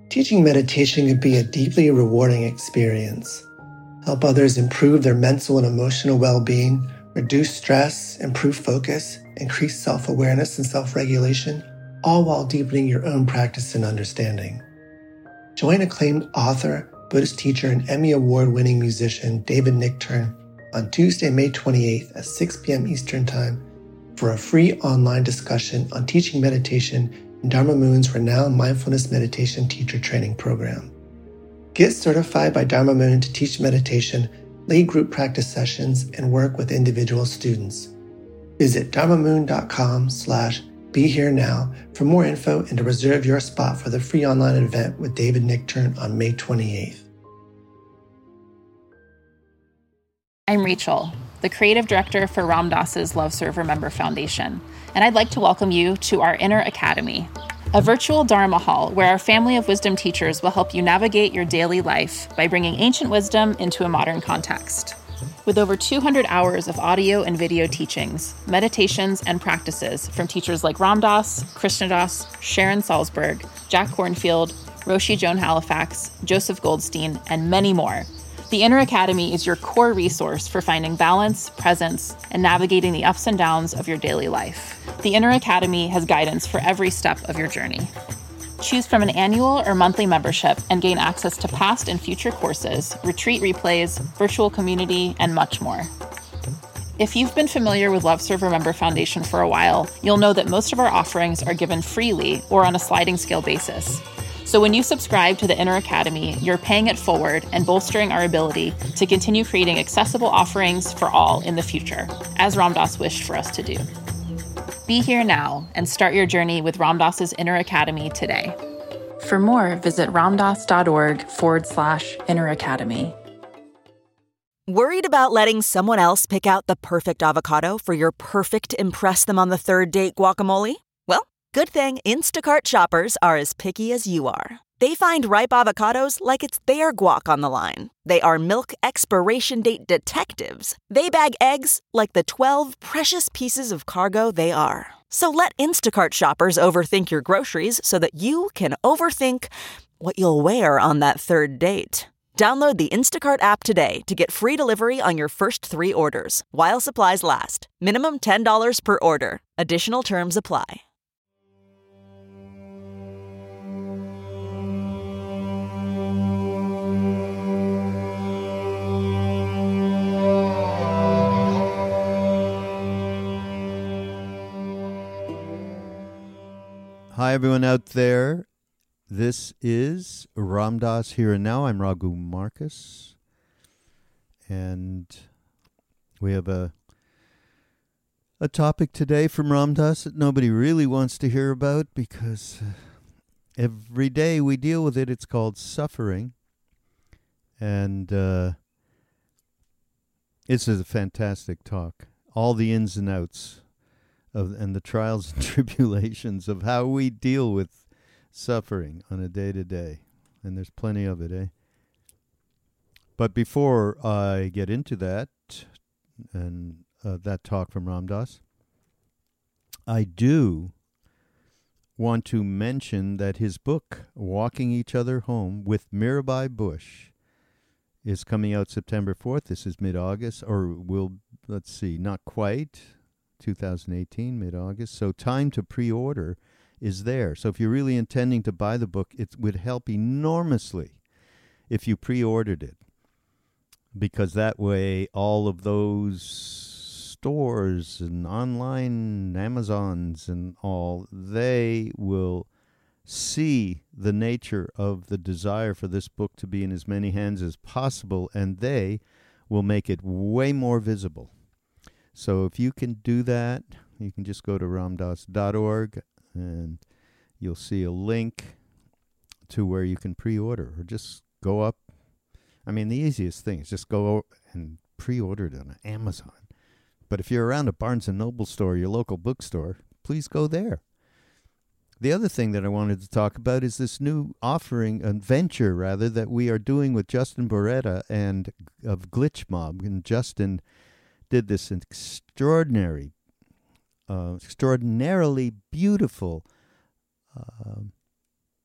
Teaching meditation can be a deeply rewarding experience. Help others improve their mental and emotional well-being, reduce stress, improve focus, increase self-awareness and self-regulation, all while deepening your own practice and understanding. Join acclaimed author, Buddhist teacher, and Emmy Award-winning musician David Nichtern on Tuesday, May 28th at 6 p.m. Eastern Time for a free online discussion on teaching meditation in Dharma Moon's renowned mindfulness meditation teacher training program. Get certified by Dharma Moon to teach meditation, lead group practice sessions, and work with individual students. Visit dharmamoon.com/BeHereNow for more info and to reserve your spot for the free online event with David Nichtern on May 28th. I'm Rachel, the creative director for Ram Dass's Love Serve Remember Foundation, and I'd like to welcome you to our Inner Academy, a virtual Dharma hall where our family of wisdom teachers will help you navigate your daily life by bringing ancient wisdom into a modern context. With over 200 hours of audio and video teachings, meditations, and practices from teachers like Ram Dass, Krishna Das, Sharon Salzberg, Jack Kornfield, Roshi Joan Halifax, Joseph Goldstein, and many more, the Inner Academy is your core resource for finding balance, presence, and navigating the ups and downs of your daily life. The Inner Academy has guidance for every step of your journey. Choose from an annual or monthly membership and gain access to past and future courses, retreat replays, virtual community, and much more. If you've been familiar with Love Serve Remember Foundation for a while, you'll know that most of our offerings are given freely or on a sliding scale basis. So when you subscribe to the Inner Academy, you're paying it forward and bolstering our ability to continue creating accessible offerings for all in the future, as Ram Dass wished for us to do. Be here now and start your journey with Ram Dass's Inner Academy today. For more, visit ramdass.org/Inner Academy. Worried about letting someone else pick out the perfect avocado for your perfect impress them on the third date guacamole? Well, good thing Instacart shoppers are as picky as you are. They find ripe avocados like it's their guac on the line. They are milk expiration date detectives. They bag eggs like the 12 precious pieces of cargo they are. So let Instacart shoppers overthink your groceries so that you can overthink what you'll wear on that third date. Download the Instacart app today to get free delivery on your first 3 orders, while supplies last. Minimum $10 per order. Additional terms apply. Hi, everyone out there. This is Ram Dass Here and Now. I'm Raghu Marcus. And we have a topic today from Ram Dass that nobody really wants to hear about because every day we deal with it. It's called suffering. And it's a fantastic talk. All the ins and outs and the trials and tribulations of how we deal with suffering on a day-to-day. And there's plenty of it, eh? But before I get into that, and that talk from Ram Dass, I do want to mention that his book, Walking Each Other Home with Mirabai Bush, is coming out September 4th. This is mid-August, or not quite, 2018, mid-August. So time to pre-order is there. So if you're really intending to buy the book, it would help enormously if you pre-ordered it. Because that way all of those stores and online Amazons and all, they will see the nature of the desire for this book to be in as many hands as possible, and they will make it way more visible. So if you can do that, you can just go to ramdass.org and you'll see a link to where you can pre-order, or just go up. I mean, the easiest thing is just go and pre-order it on Amazon. But if you're around a Barnes & Noble store, your local bookstore, please go there. The other thing that I wanted to talk about is this new venture that we are doing with Justin Boretta and of Glitch Mob. And Justin did this extraordinarily beautiful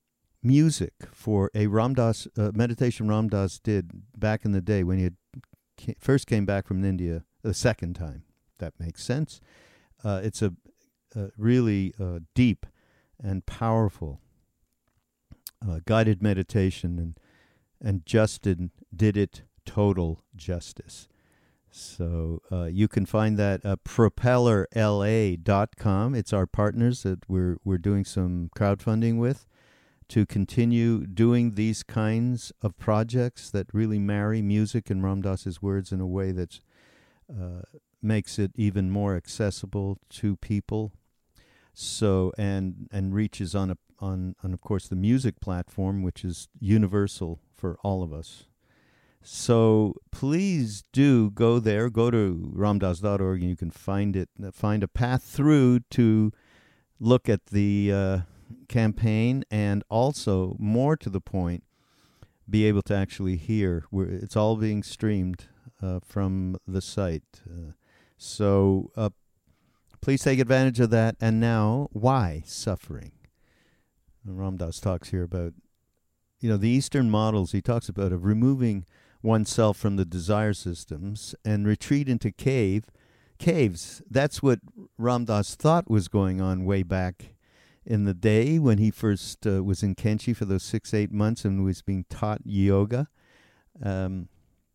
music for a Ramdas meditation Ramdas did back in the day when he had first came back from India the second time. That makes sense. It's a really deep and powerful guided meditation, and Justin did it total justice. So you can find that at propellerla.com. It's our partners that we're doing some crowdfunding with to continue doing these kinds of projects that really marry music and Ram Dass's words in a way that makes it even more accessible to people. So and reaches on of course the music platform, which is universal for all of us. So please do go there. Go to ramdass.org and you can find a path through to look at the campaign, and also, more to the point, be able to actually hear. It's all being streamed from the site. So please take advantage of that. And now, why suffering? Ram Dass talks here about, the Eastern models he talks about of removing oneself from the desire systems and retreat into caves. That's what Ram Dass thought was going on way back in the day when he first was in Kenchi for those 6-8 months and was being taught yoga. And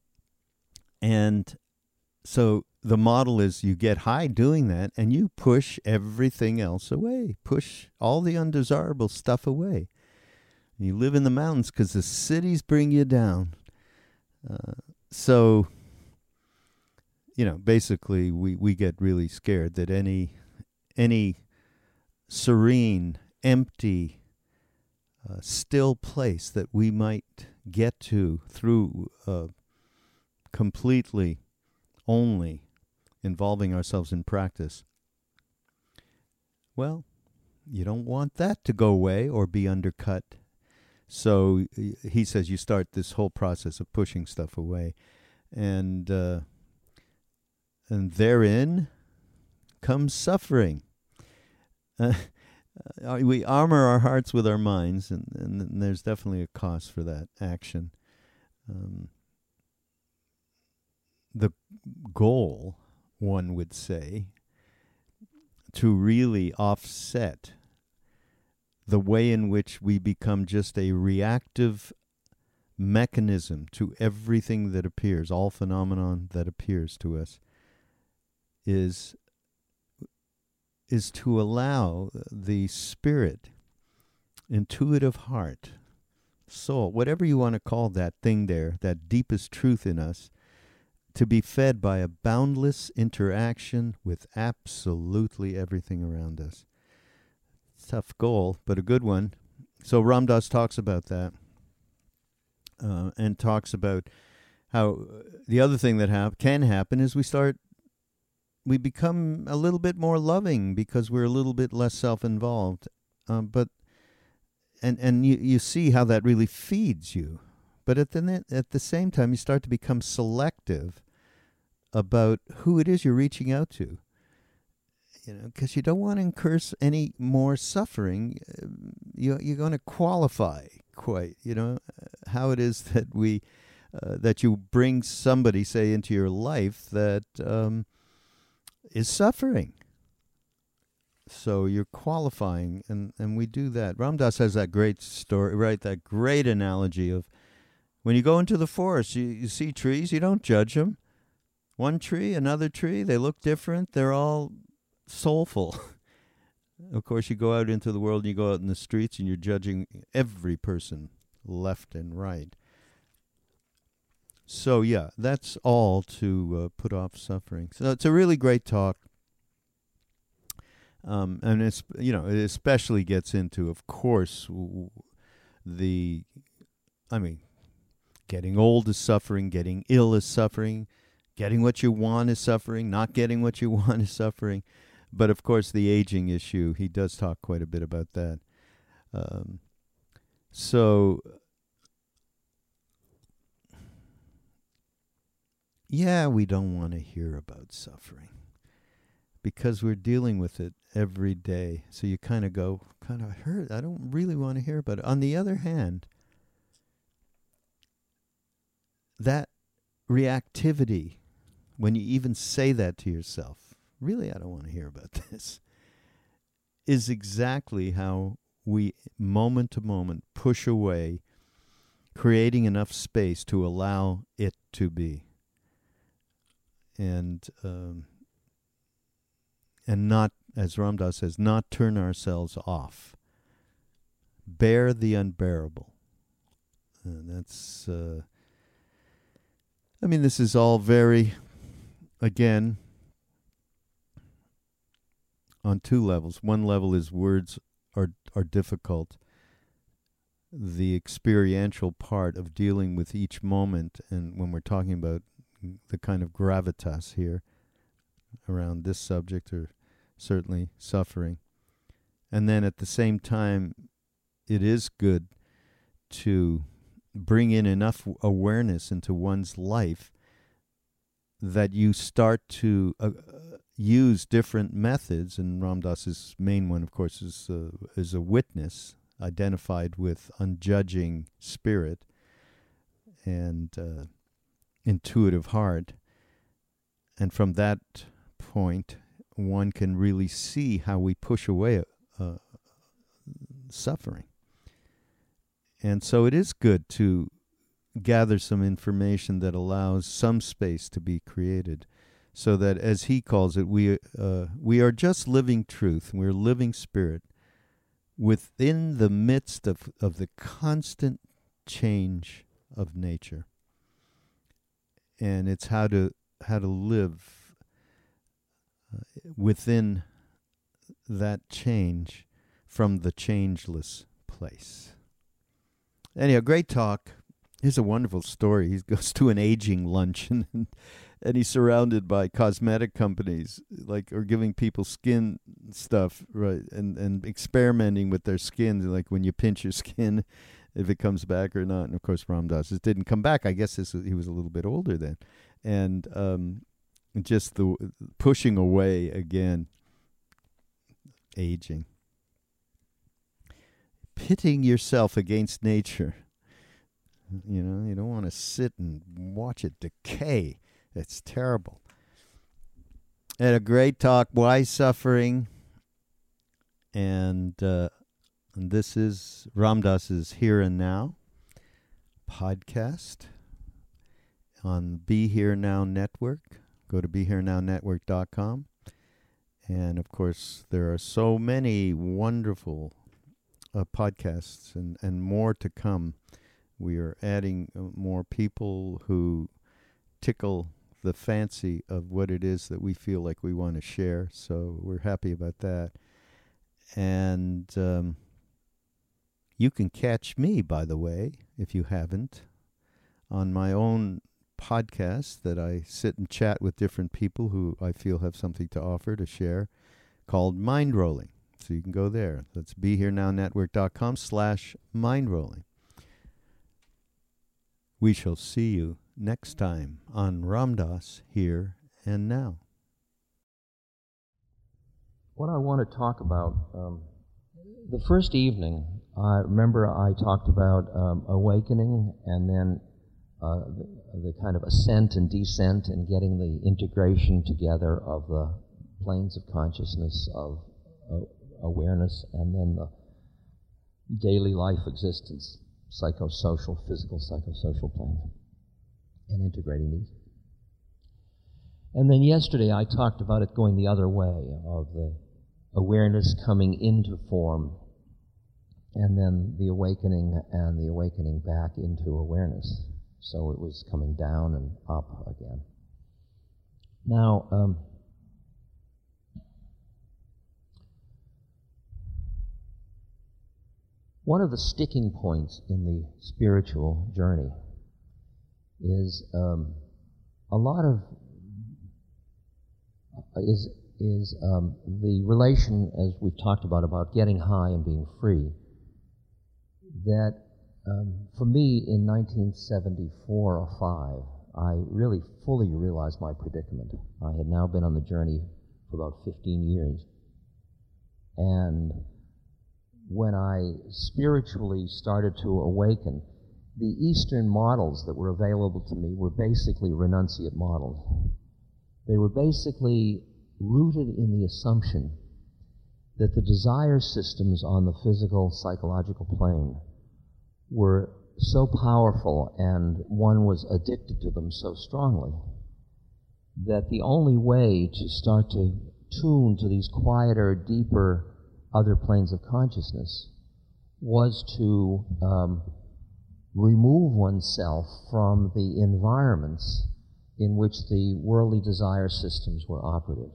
so the model is you get high doing that and you push everything else away, push all the undesirable stuff away. And you live in the mountains because the cities bring you down. So, basically we get really scared that any serene, empty, still place that we might get to through completely only involving ourselves in practice, well, you don't want that to go away or be undercut. So he says you start this whole process of pushing stuff away, and therein comes suffering. We armor our hearts with our minds, and there's definitely a cost for that action. The goal, one would say, to really offset the way in which we become just a reactive mechanism to everything that appears, all phenomenon that appears to us, is to allow the spirit, intuitive heart, soul, whatever you want to call that thing there, that deepest truth in us, to be fed by a boundless interaction with absolutely everything around us. Tough goal, but a good one. So Ram Dass talks about that, and talks about how the other thing that can happen is we become a little bit more loving because we're a little bit less self-involved. But you see how that really feeds you. But at the same time, you start to become selective about who it is you're reaching out to. Because you don't want to incur any more suffering. You're going to qualify quite, how it is that that you bring somebody, say, into your life that is suffering. So you're qualifying, and we do that. Ram Dass has that great story, right? That great analogy of when you go into the forest, you see trees, you don't judge them. One tree, another tree, they look different. They're all soulful. Of course, you go out into the world and you go out in the streets and you're judging every person left and right. So yeah, that's all to put off suffering. So it's a really great talk. And it's, it especially gets into, of course, getting old is suffering, getting ill is suffering, getting what you want is suffering, not getting what you want is suffering. But, of course, the aging issue, he does talk quite a bit about that. Yeah, we don't want to hear about suffering. because we're dealing with it every day. So you kind of go, kind of hurt. I don't really want to hear about it. On the other hand, that reactivity, when you even say that to yourself, really, I don't want to hear about this, is exactly how we, moment to moment, push away, creating enough space to allow it to be. And not, as Ram Dass says, not turn ourselves off. Bear the unbearable. And that's, this is all very, again, on two levels. One level is words are difficult. The experiential part of dealing with each moment, and when we're talking about the kind of gravitas here around this subject, or certainly suffering. And then at the same time, it is good to bring in enough awareness into one's life that you start to use different methods. And Ram Dass's main one, of course, is a witness identified with unjudging spirit and intuitive heart. And from that point, one can really see how we push away suffering. And so it is good to gather some information that allows some space to be created, so that, as he calls it, we are just living truth. We're living spirit within the midst of the constant change of nature. And it's how to live within that change from the changeless place. Anyhow, great talk. Here's a wonderful story. He goes to an aging luncheon and he's surrounded by cosmetic companies, or giving people skin stuff, right, and experimenting with their skin, like when you pinch your skin, if it comes back or not. And of course, Ram Dass didn't come back. I guess he was a little bit older then. And just the pushing away again, aging. Pitting yourself against nature. You don't want to sit and watch it decay. It's terrible. And a great talk, Why Suffering? And this is Ram Dass's Here and Now podcast on Be Here Now Network. Go to BeHereNowNetwork.com. And of course, there are so many wonderful podcasts and more to come. We are adding more people who tickle the fancy of what it is that we feel like we want to share. So we're happy about that. And you can catch me, by the way, if you haven't, on my own podcast that I sit and chat with different people who I feel have something to offer, to share, called Mind Rolling. So you can go there. That's BeHereNowNetwork.com/mindrolling. We shall see you next time on Ram Dass Here and Now. What I want to talk about, the first evening, I remember I talked about awakening, and then the kind of ascent and descent, and getting the integration together of the planes of consciousness, of awareness, and then the daily life existence, psychosocial, physical, psychosocial planes, and integrating these. And then yesterday I talked about it going the other way, of the awareness coming into form, and then the awakening, and the awakening back into awareness. So it was coming down and up again. Now, one of the sticking points in the spiritual journey is the relation, as we've talked about getting high and being free. That for me, in 1974 or 5, I really fully realized my predicament. I had now been on the journey for about 15 years. And when I spiritually started to awaken, the Eastern models that were available to me were basically renunciate models. They were basically rooted in the assumption that the desire systems on the physical, psychological plane were so powerful and one was addicted to them so strongly that the only way to start to tune to these quieter, deeper other planes of consciousness was to remove oneself from the environments in which the worldly desire systems were operative.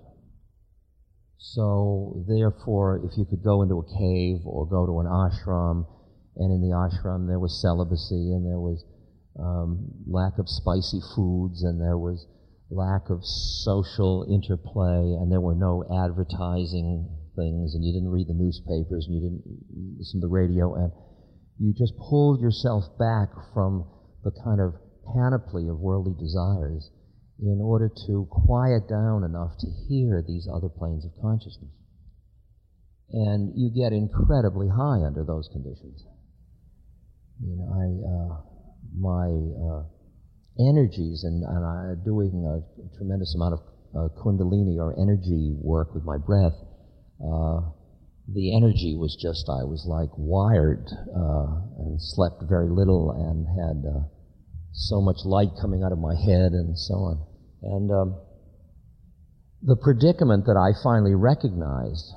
So, therefore, if you could go into a cave or go to an ashram, and in the ashram there was celibacy, and there was lack of spicy foods, and there was lack of social interplay, and there were no advertising things, and you didn't read the newspapers, and you didn't listen to the radio, and you just pulled yourself back from the kind of panoply of worldly desires in order to quiet down enough to hear these other planes of consciousness. And you get incredibly high under those conditions. You know, my energies, and I'm doing a tremendous amount of kundalini or energy work with my breath. The energy was just, I was like wired and slept very little and had so much light coming out of my head and so on. And the predicament that I finally recognized,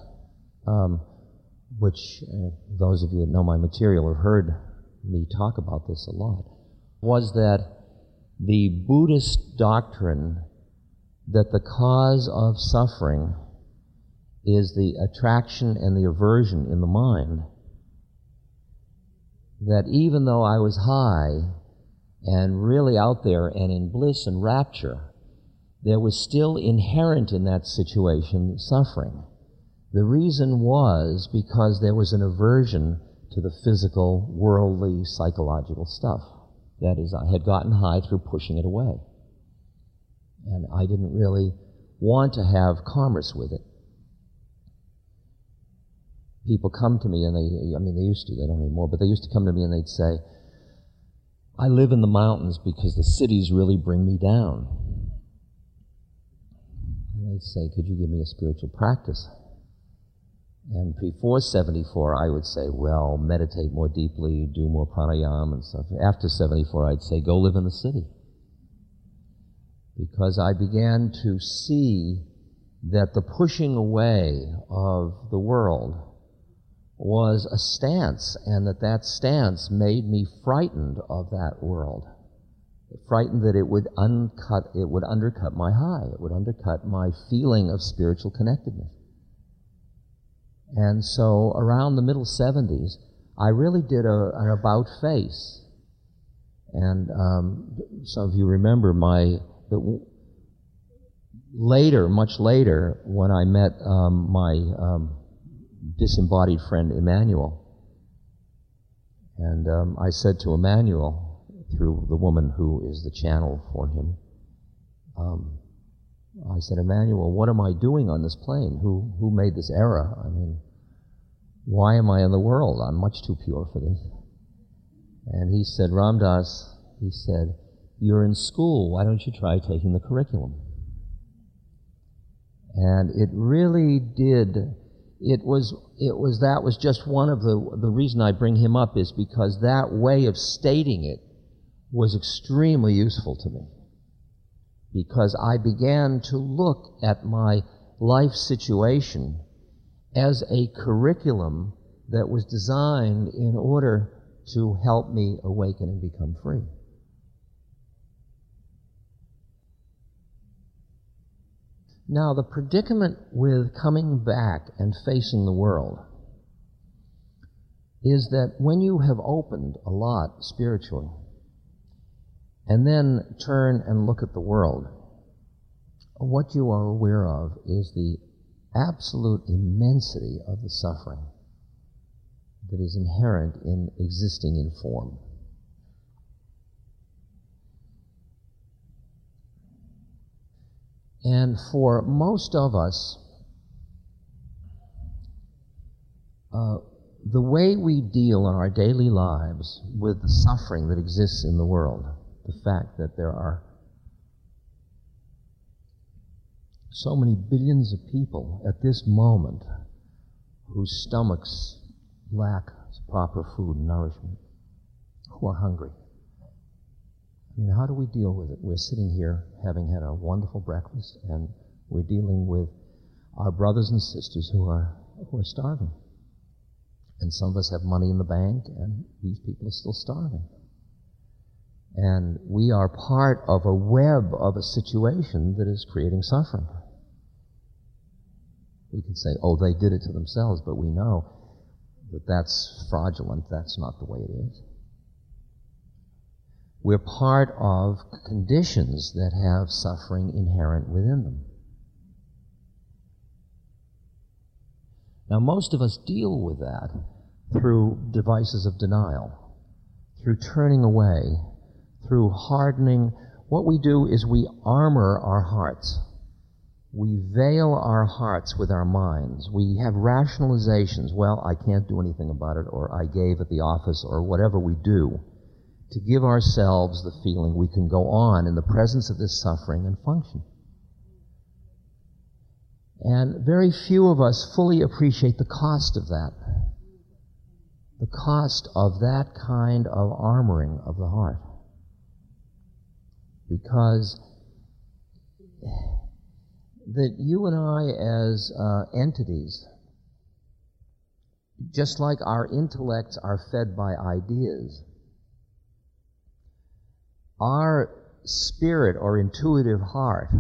which those of you that know my material have heard me talk about this a lot, was that the Buddhist doctrine that the cause of suffering is the attraction and the aversion in the mind, that even though I was high and really out there and in bliss and rapture, there was still inherent in that situation suffering. The reason was because there was an aversion to the physical, worldly, psychological stuff. That is, I had gotten high through pushing it away. And I didn't really want to have commerce with it. People come to me and they used to, they don't anymore, but they used to come to me and they'd say, I live in the mountains because the cities really bring me down. And they'd say, could you give me a spiritual practice? And before 74, I would say, well, meditate more deeply, do more pranayama and stuff. After 74, I'd say, go live in the city. Because I began to see that the pushing away of the world was a stance, and that stance made me frightened of that world. Frightened that it would undercut my high, it would undercut my feeling of spiritual connectedness. And so around the middle 70s, I really did an about-face. And some of you remember much later, when I met my disembodied friend Emmanuel, and I said to Emmanuel, through the woman who is the channel for him, I said, Emmanuel, what am I doing on this plane? Who made this error? I mean, why am I in the world? I'm much too pure for this. And he said, Ram Dass, he said, you're in school, why don't you try taking the curriculum? And it really did, that was just one of the reason I bring him up is because that way of stating it was extremely useful to me. Because I began to look at my life situation as a curriculum that was designed in order to help me awaken and become free. Now, the predicament with coming back and facing the world is that when you have opened a lot spiritually, and then turn and look at the world, what you are aware of is the absolute immensity of the suffering that is inherent in existing in form. And for most of us, the way we deal in our daily lives with the suffering that exists in the world, the fact that there are so many billions of people at this moment whose stomachs lack proper food and nourishment, who are hungry. I mean, how do we deal with it? We're sitting here having had a wonderful breakfast, and we're dealing with our brothers and sisters who are starving. And some of us have money in the bank, and these people are still starving. And we are part of a web of a situation that is creating suffering. We can say, oh, they did it to themselves, but we know that that's fraudulent. That's not the way it is. We're part of conditions that have suffering inherent within them. Now, most of us deal with that through devices of denial, through turning away, through hardening. What we do is we armor our hearts. We veil our hearts with our minds. We have rationalizations. Well, I can't do anything about it, or I gave at the office, or whatever we do, to give ourselves the feeling we can go on in the presence of this suffering and function. And very few of us fully appreciate the cost of that. The cost of that kind of armoring of the heart. Because that you and I as entities, just like our intellects are fed by ideas, our spirit or intuitive heart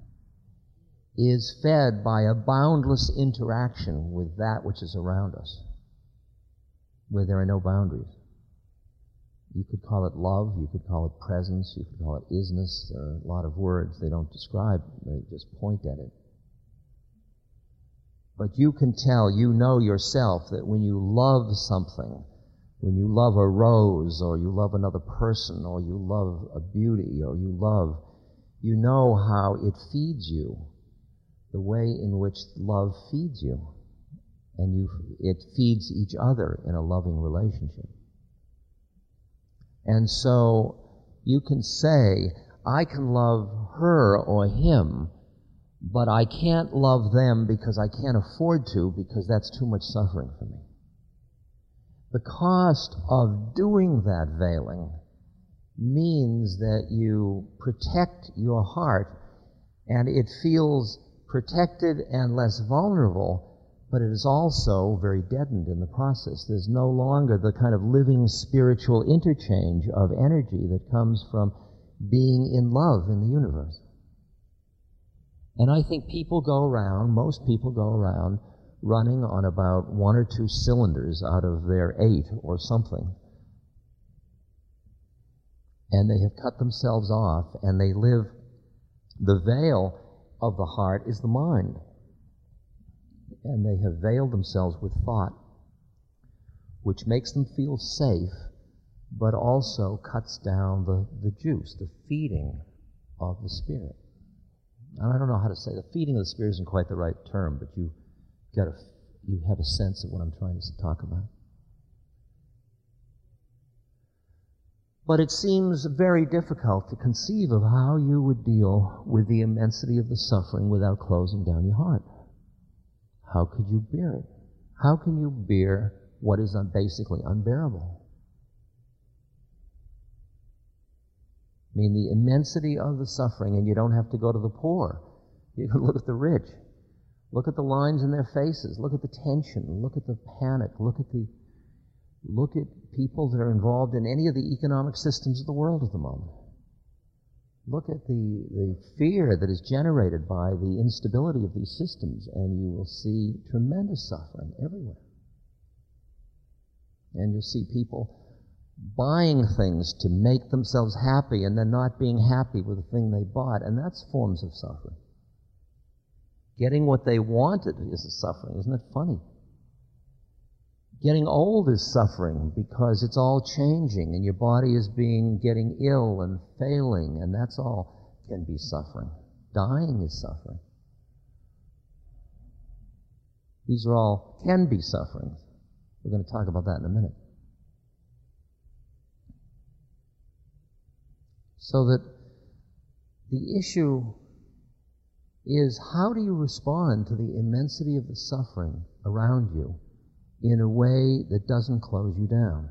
is fed by a boundless interaction with that which is around us, where there are no boundaries. You could call it love, you could call it presence, you could call it isness. There are a lot of words they don't describe, they just point at it. But you can tell, you know yourself, that when you love something, when you love a rose, or you love another person, or you love a beauty, or you know how it feeds you, the way in which love feeds you. And it feeds each other in a loving relationship. And so you can say, I can love her or him, but I can't love them because I can't afford to, because that's too much suffering for me. The cost of doing that veiling means that you protect your heart, and it feels protected and less vulnerable, but it is also very deadened in the process. There's no longer the kind of living spiritual interchange of energy that comes from being in love in the universe. And I think most people go around running on about 1 or 2 cylinders out of their 8 or something. And they have cut themselves off, and they live, the veil of the heart is the mind. And they have veiled themselves with thought, which makes them feel safe, but also cuts down the juice, the feeding of the spirit. And I don't know how to say, the feeding of the spirit isn't quite the right term, but you have a sense of what I'm trying to talk about. But it seems very difficult to conceive of how you would deal with the immensity of the suffering without closing down your heart. How could you bear it? How can you bear what is basically unbearable? I mean, the immensity of the suffering, and you don't have to go to the poor. You can look at the rich. Look at the lines in their faces. Look at the tension. Look at the panic. Look at people that are involved in any of the economic systems of the world at the moment. Look at the fear that is generated by the instability of these systems, and you will see tremendous suffering everywhere. And you'll see people buying things to make themselves happy and then not being happy with the thing they bought, and that's forms of suffering. Getting what they wanted is a suffering. Isn't it funny? Getting old is suffering because it's all changing and your body is getting ill and failing, and that's all can be suffering. Dying is suffering. These are all can be sufferings. We're going to talk about that in a minute. So that the issue is, how do you respond to the immensity of the suffering around you in a way that doesn't close you down?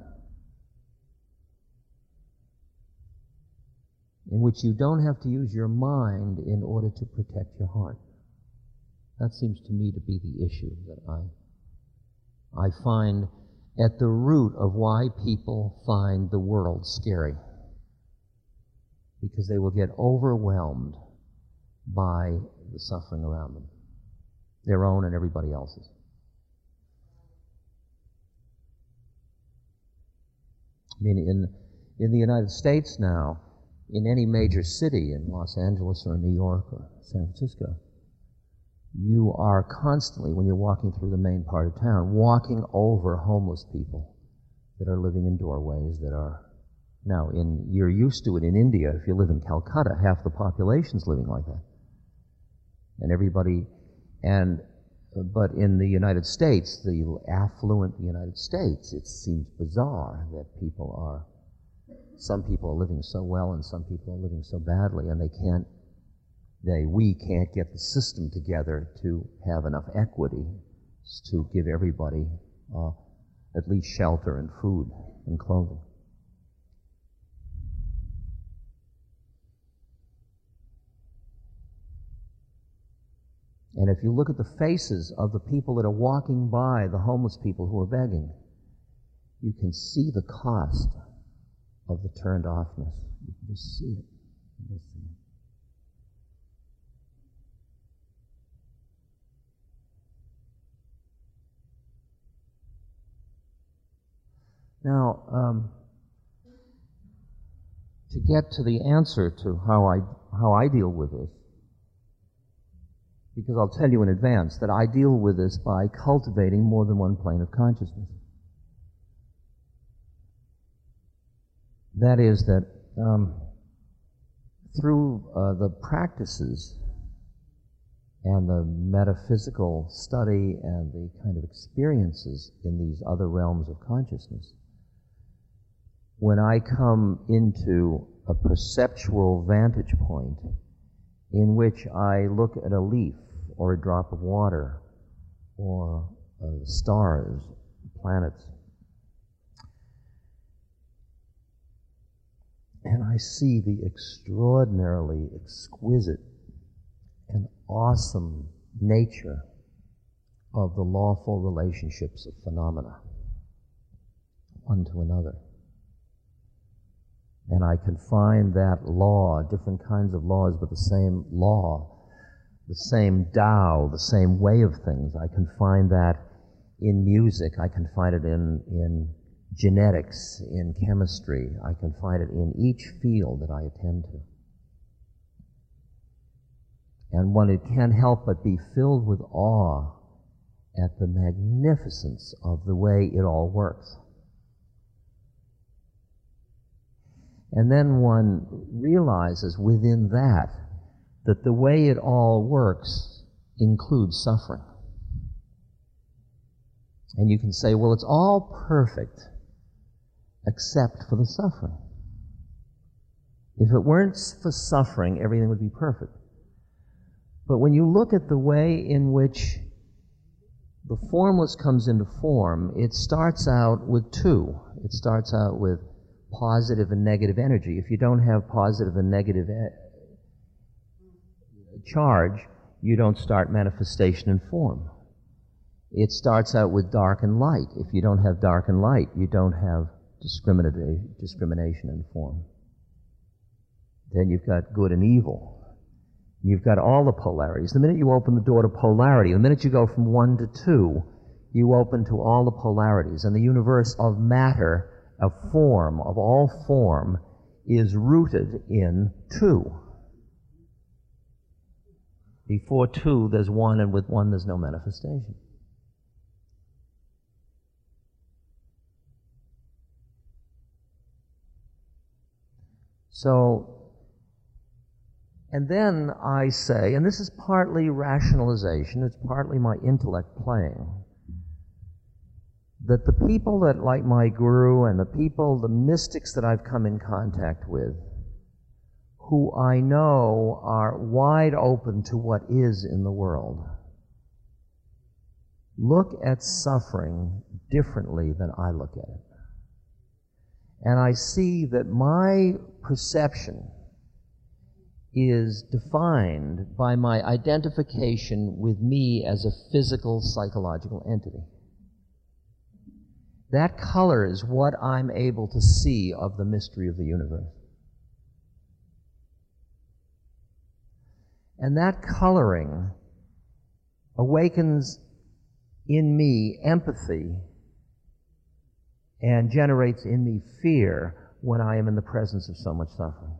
In which you don't have to use your mind in order to protect your heart. That seems to me to be the issue that I find at the root of why people find the world scary. Because they will get overwhelmed by the suffering around them, their own and everybody else's. I mean, in the United States now, in any major city, in Los Angeles or New York or San Francisco, you are constantly, when you're walking through the main part of town, walking over homeless people that are living in doorways that are... Now, you're used to it in India. If you live in Calcutta, half the population's living like that. And everybody... But in the United States, the affluent United States, it seems bizarre that some people are living so well and some people are living so badly, and we can't get the system together to have enough equity to give everybody at least shelter and food and clothing. And if you look at the faces of the people that are walking by, the homeless people who are begging, you can see the cost of the turned offness. You can just see it. You just see it. Now, to get to the answer to how I deal with this, because I'll tell you in advance that I deal with this by cultivating more than one plane of consciousness. That is that through the practices and the metaphysical study and the kind of experiences in these other realms of consciousness, when I come into a perceptual vantage point in which I look at a leaf or a drop of water or stars, planets, and I see the extraordinarily exquisite and awesome nature of the lawful relationships of phenomena, one to another. And I can find that law, different kinds of laws, but the same law, the same Tao, the same way of things. I can find that in music. I can find it in genetics, in chemistry. I can find it in each field that I attend to. And one, it can't help but be filled with awe at the magnificence of the way it all works. And then one realizes within that the way it all works includes suffering. And you can say, well, it's all perfect except for the suffering. If it weren't for suffering, everything would be perfect. But when you look at the way in which the formless comes into form, it starts out with two. It starts out with positive and negative energy. If you don't have positive and negative charge, you don't start manifestation in form. It starts out with dark and light. If you don't have dark and light, you don't have discrimination in form. Then you've got good and evil. You've got all the polarities. The minute you open the door to polarity, the minute you go from 1 to 2, you open to all the polarities. And the universe of matter, of form, of all form, is rooted in 2. Before 2, there's 1, and with 1, there's no manifestation. So, and then I say, and this is partly rationalization, it's partly my intellect playing, that the people that, like my guru and the mystics that I've come in contact with, who I know are wide open to what is in the world, look at suffering differently than I look at it. And I see that my perception is defined by my identification with me as a physical, psychological entity. That color is what I'm able to see of the mystery of the universe. And that coloring awakens in me empathy and generates in me fear when I am in the presence of so much suffering.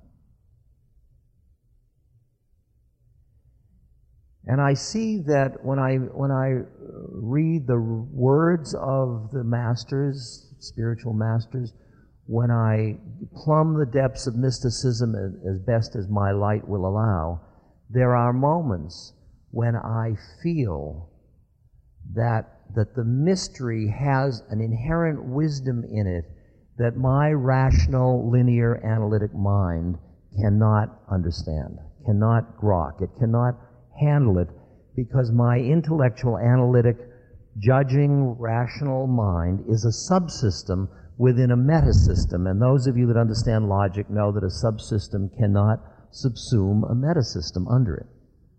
And I see that when I read the words of the masters, spiritual masters, when I plumb the depths of mysticism as best as my light will allow, there are moments when I feel that the mystery has an inherent wisdom in it that my rational, linear, analytic mind cannot understand, cannot grok. It cannot handle it because my intellectual, analytic, judging, rational mind is a subsystem within a metasystem. And those of you that understand logic know that a subsystem cannot subsume a metasystem under it.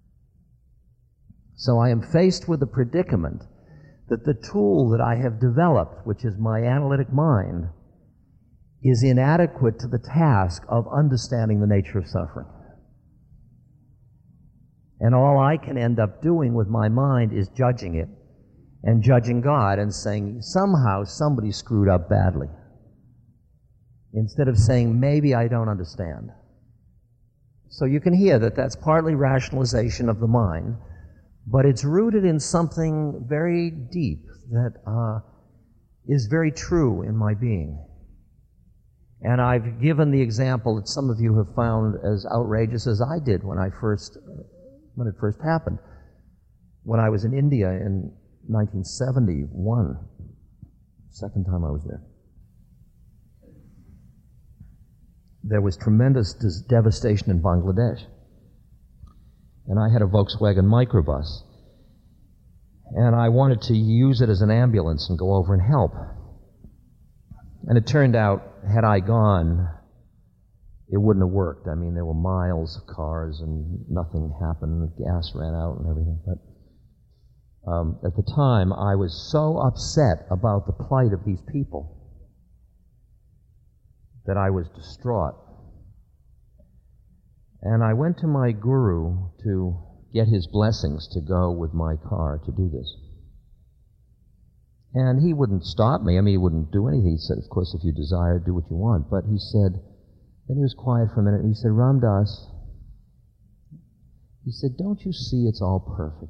So I am faced with a predicament that the tool that I have developed, which is my analytic mind, is inadequate to the task of understanding the nature of suffering. And all I can end up doing with my mind is judging it and judging God and saying, somehow somebody screwed up badly, instead of saying, maybe I don't understand. So you can hear that that's partly rationalization of the mind, but it's rooted in something very deep that is very true in my being. And I've given the example that some of you have found as outrageous as I did when it first happened. When I was in India in 1971, second time I was there, there was tremendous devastation in Bangladesh. And I had a Volkswagen microbus. And I wanted to use it as an ambulance and go over and help. And it turned out, had I gone, it wouldn't have worked. I mean, there were miles of cars and nothing happened. The gas ran out and everything. But at the time, I was so upset about the plight of these people that I was distraught. And I went to my guru to get his blessings to go with my car to do this. And he wouldn't stop me. I mean, he wouldn't do anything. He said, of course, if you desire, do what you want. But he said, then he was quiet for a minute, and he said, Ram Dass, he said, don't you see it's all perfect?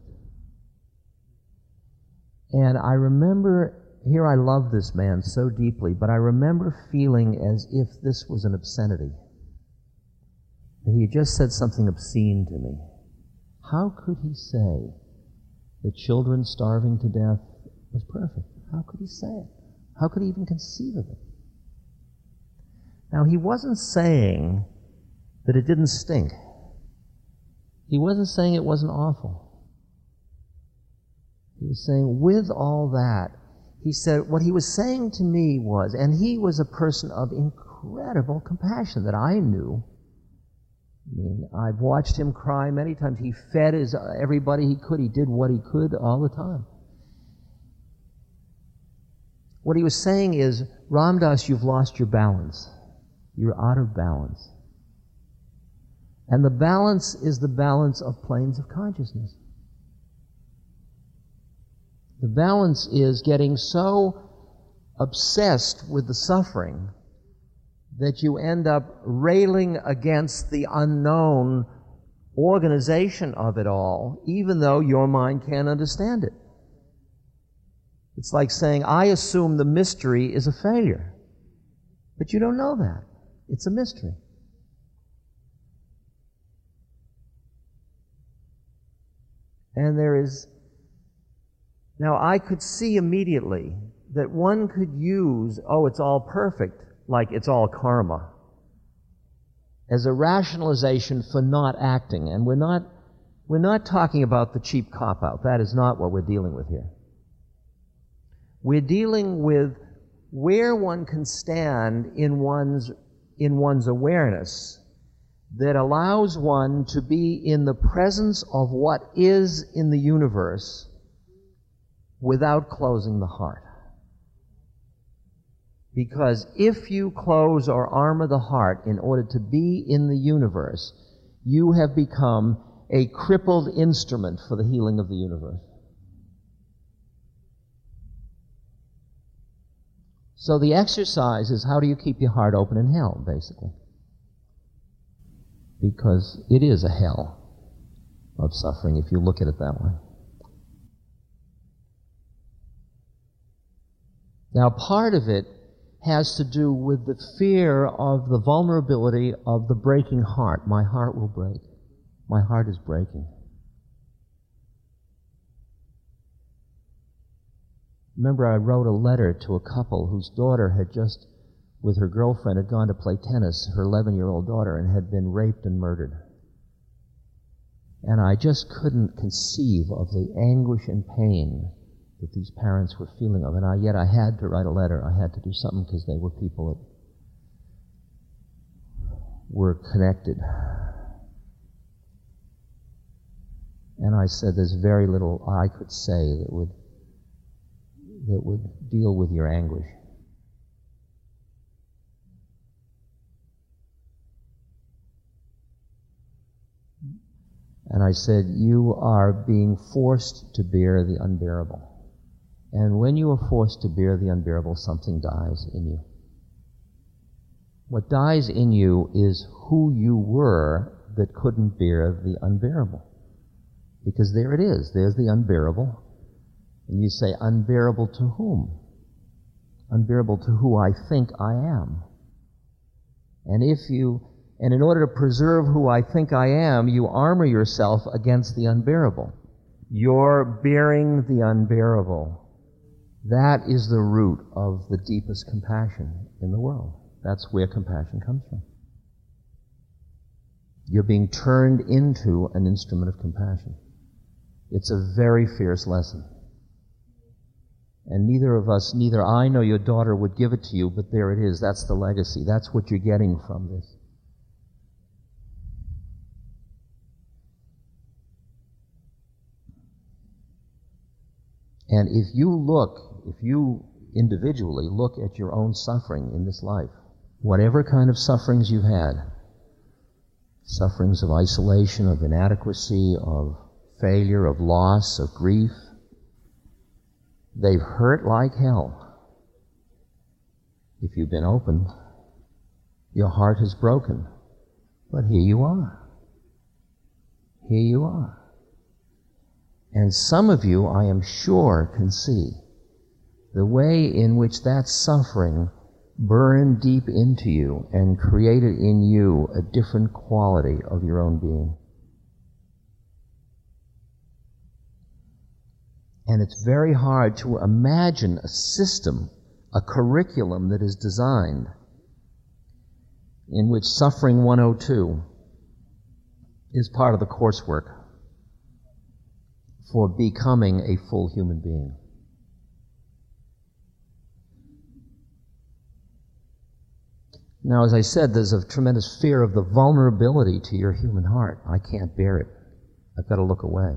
And I remember, here I love this man so deeply, but I remember feeling as if this was an obscenity. That he had just said something obscene to me. How could he say that children starving to death was perfect? How could he say it? How could he even conceive of it? Now, he wasn't saying that it didn't stink. He wasn't saying it wasn't awful. He was saying, with all that, he said, what he was saying to me was, and he was a person of incredible compassion that I knew. I mean, I've watched him cry many times. He fed everybody he could. He did what he could all the time. What he was saying is, Ram Dass, you've lost your balance. You're out of balance. And the balance is the balance of planes of consciousness. The balance is getting so obsessed with the suffering that you end up railing against the unknown organization of it all, even though your mind can't understand it. It's like saying, I assume the mystery is a failure. But you don't know that. It's a mystery. And there is... Now, I could see immediately that one could use, oh, it's all perfect, like it's all karma, as a rationalization for not acting. And we're not talking about the cheap cop-out. That is not what we're dealing with here. We're dealing with where one can stand in one's awareness that allows one to be in the presence of what is in the universe without closing the heart. Because if you close or armor the heart in order to be in the universe, you have become a crippled instrument for the healing of the universe. So the exercise is, how do you keep your heart open in hell, basically? Because it is a hell of suffering, if you look at it that way. Now, part of it has to do with the fear of the vulnerability of the breaking heart. My heart will break. My heart is breaking. Remember, I wrote a letter to a couple whose daughter had just, with her girlfriend, had gone to play tennis, her 11-year-old daughter, and had been raped and murdered. And I just couldn't conceive of the anguish and pain that these parents were feeling of. And yet I had to write a letter. I had to do something because they were people that were connected. And I said, there's very little I could say that would deal with your anguish. And I said, you are being forced to bear the unbearable. And when you are forced to bear the unbearable, something dies in you. What dies in you is who you were that couldn't bear the unbearable. Because there it is. There's the unbearable. And you say, unbearable to whom? Unbearable to who I think I am. And in order to preserve who I think I am, you armor yourself against the unbearable. You're bearing the unbearable. That is the root of the deepest compassion in the world. That's where compassion comes from. You're being turned into an instrument of compassion. It's a very fierce lesson. And neither I nor your daughter would give it to you, but there it is. That's the legacy. That's what you're getting from this. And if you individually look at your own suffering in this life, whatever kind of sufferings you've had, sufferings of isolation, of inadequacy, of failure, of loss, of grief, they've hurt like hell. If you've been open, your heart has broken. But here you are. Here you are. And some of you, I am sure, can see the way in which that suffering burned deep into you and created in you a different quality of your own being. And it's very hard to imagine a system, a curriculum that is designed in which Suffering 102 is part of the coursework for becoming a full human being. Now, as I said, there's a tremendous fear of the vulnerability to your human heart. I can't bear it. I've got to look away.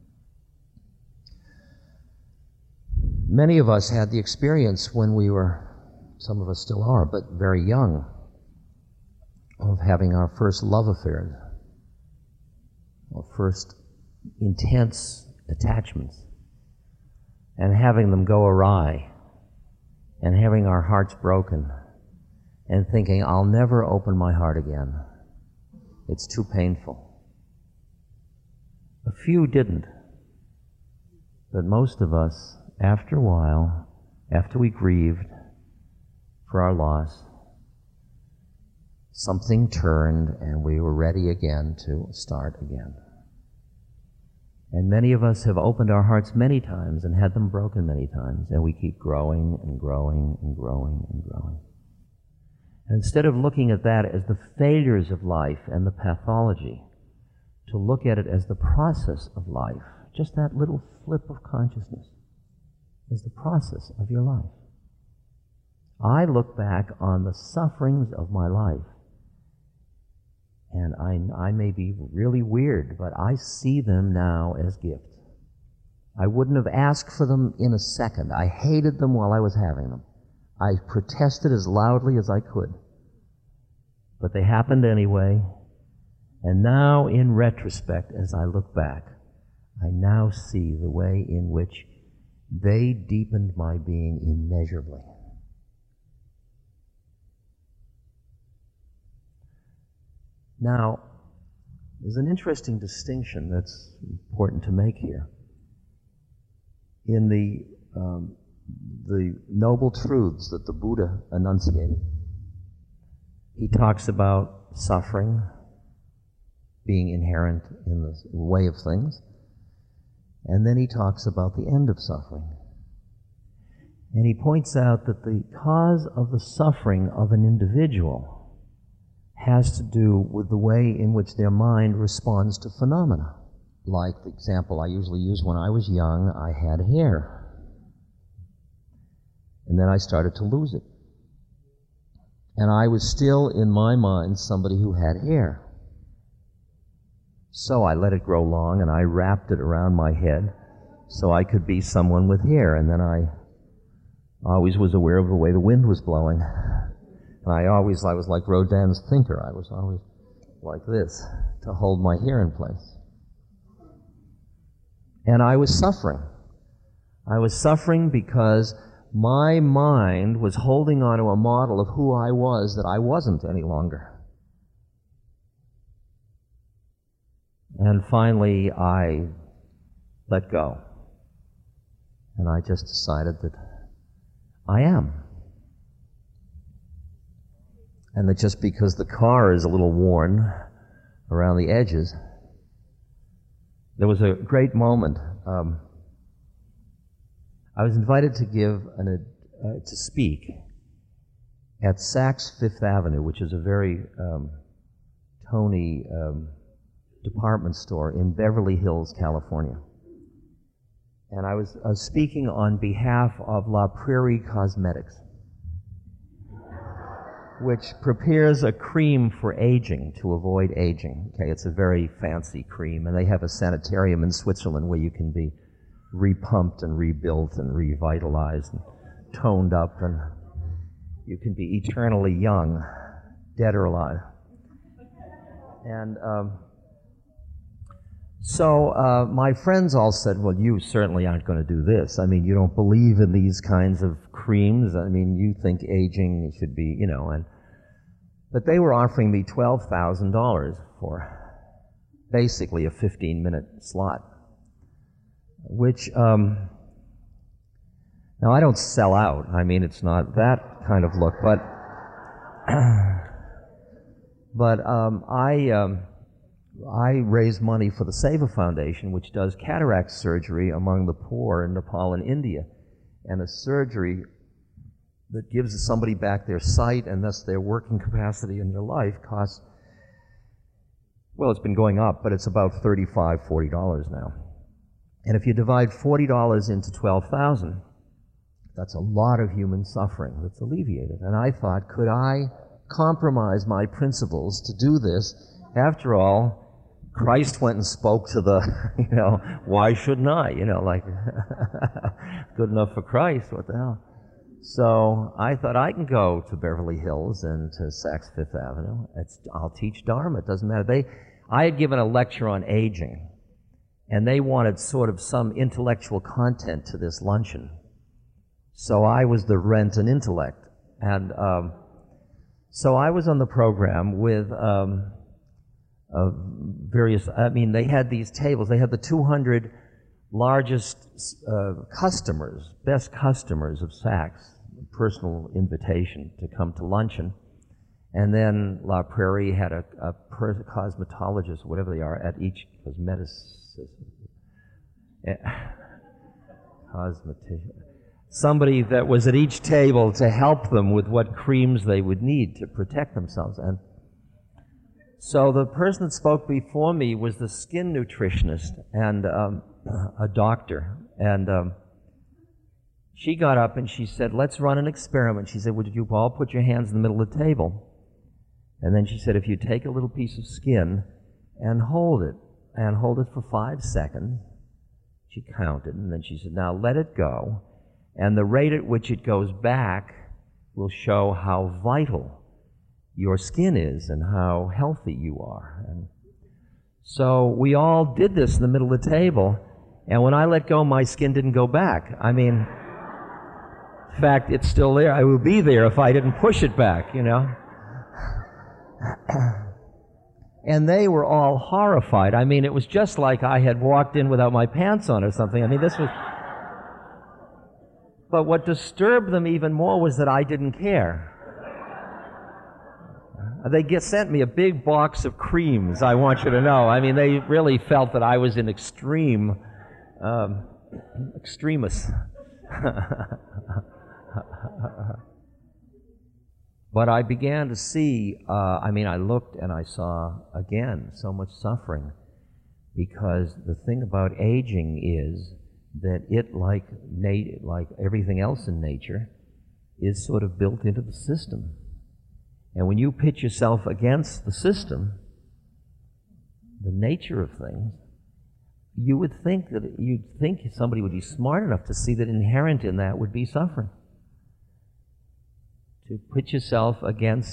Many of us had the experience when we were, some of us still are, but very young, of having our first love affairs, our first intense attachments, and having them go awry, and having our hearts broken, and thinking, I'll never open my heart again. It's too painful. A few didn't, but most of us, after a while, after we grieved for our loss, something turned and we were ready again to start again. And many of us have opened our hearts many times and had them broken many times, and we keep growing and growing and growing and growing. And instead of looking at that as the failures of life and the pathology, to look at it as the process of life, just that little flip of consciousness, as the process of your life. I look back on the sufferings of my life, and I may be really weird, but I see them now as gifts. I wouldn't have asked for them in a second. I hated them while I was having them. I protested as loudly as I could. But they happened anyway, and now in retrospect, as I look back, I now see the way in which they deepened my being immeasurably. Now, there's an interesting distinction that's important to make here. In the noble truths that the Buddha enunciated, he talks about suffering being inherent in the way of things, and then he talks about the end of suffering. And he points out that the cause of the suffering of an individual has to do with the way in which their mind responds to phenomena. Like the example I usually use, when I was young, I had hair. And then I started to lose it. And I was still, in my mind, somebody who had hair. So I let it grow long, and I wrapped it around my head so I could be someone with hair. And then I always was aware of the way the wind was blowing. And I was like Rodin's thinker. I was always like this to hold my hair in place. And I was suffering. I was suffering because my mind was holding on to a model of who I was that I wasn't any longer. And finally, I let go. And I just decided that I am. And that just because the car is a little worn around the edges, there was a great moment. I was invited to to speak at Saks Fifth Avenue, which is a very Tony department store in Beverly Hills, California. And I was speaking on behalf of La Prairie Cosmetics, which prepares a cream for aging, to avoid aging. Okay, it's a very fancy cream, and they have a sanitarium in Switzerland where you can be repumped and rebuilt and revitalized and toned up, and you can be eternally young, dead or alive. And so my friends all said, well, you certainly aren't going to do this. I mean, you don't believe in these kinds of creams. I mean, you think aging should be, but they were offering me $12,000 for basically a 15-minute slot, which, now I don't sell out. I mean, it's not that kind of look, but I raise money for the Seva Foundation, which does cataract surgery among the poor in Nepal and India. And a surgery that gives somebody back their sight and thus their working capacity in their life costs, well, it's been going up, but it's about $35, $40 now. And if you divide $40 into 12,000, that's a lot of human suffering that's alleviated. And I thought, could I compromise my principles to do this? After all, Christ went and spoke to the, why shouldn't I? Good enough for Christ, what the hell? So I thought I can go to Beverly Hills and to Saks Fifth Avenue. I'll teach Dharma, it doesn't matter. I had given a lecture on aging, and they wanted sort of some intellectual content to this luncheon. So I was the rent and intellect. And so I was on the program with they had these tables. They had the 200 largest customers, best customers of Saks, personal invitation to come to luncheon. And then La Prairie had a cosmetologist, whatever they are, at each cosmeticist. Cosmetician. Somebody that was at each table to help them with what creams they would need to protect themselves. And so the person that spoke before me was the skin nutritionist and a doctor. And she got up and she said, let's run an experiment. She said, would you all put your hands in the middle of the table? And then she said, if you take a little piece of skin and hold it for 5 seconds, she counted, and then she said, now let it go, and the rate at which it goes back will show how vital your skin is and how healthy you are. And so we all did this in the middle of the table, and when I let go, my skin didn't go back. I mean, in fact, it's still there. I would be there if I didn't push it back, you know. And they were all horrified. I mean, it was just like I had walked in without my pants on or something. I mean, this was... But what disturbed them even more was that I didn't care. They sent me a big box of creams, I want you to know. I mean, they really felt that I was an extremist. But I began to see, I looked and I saw, again, so much suffering, because the thing about aging is that it, like everything else in nature, is sort of built into the system. And when you pitch yourself against the system, the nature of things, you'd think somebody would be smart enough to see that inherent in that would be suffering. To put yourself against